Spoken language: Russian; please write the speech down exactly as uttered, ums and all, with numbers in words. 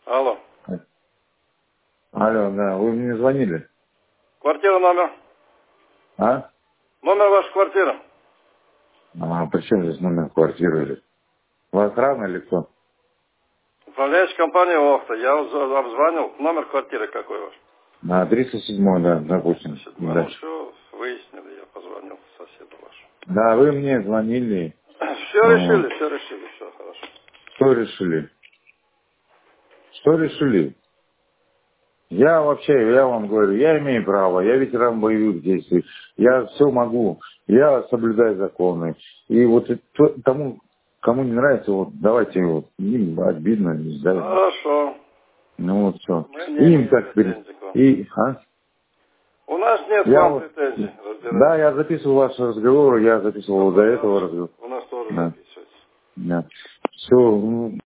Алло. Алло, да, вы мне звонили? Квартира номер? А? Номер вашей квартиры? А при чем здесь номер квартиры? Вы охрана или кто? Управляющая компания Охта. Я вас обзвонил. Номер квартиры какой ваш? На триста седьмой, да, допустим. седьмой. Да. Ну все, выяснили. Я позвонил соседу вашему. Да, вы мне звонили. Все Вот. решили, все решили, все хорошо. Что решили? Что решили? Я вообще, я вам говорю, я имею право, я ветеран боевых действий, я все могу, я соблюдаю законы. И вот и то- тому, кому не нравится, вот давайте вот, им обидно, да, Хорошо. ну вот все. Мы не Им имеем как перед... претензий к вам. И, а? У нас нет к Я вам вот, претензий. да, Разбирайтесь. я записывал ваши разговоры, я записывал Ну, до этого пожалуйста. разговора. У нас тоже Да, записывается. да. Все,